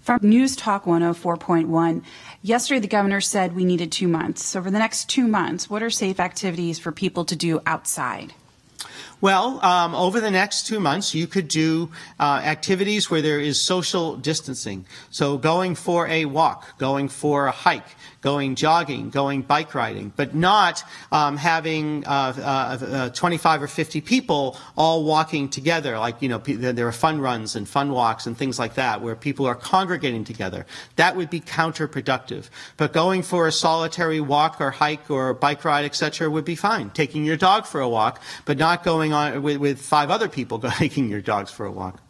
From News Talk 104.1, yesterday the governor said we needed 2 months. So for the next 2 months, what are safe activities for people to do outside? Well, over the next 2 months, you could do activities where there is social distancing. So going for a walk, going for a hike, going jogging, going bike riding, but not having 25 or 50 people all walking together. Like, you know, there are fun runs and fun walks and things like that where people are congregating together. That would be counterproductive. But going for a solitary walk or hike or bike ride, etc., would be fine. Taking your dog for a walk, but not going on with 5 other people taking your dogs for a walk.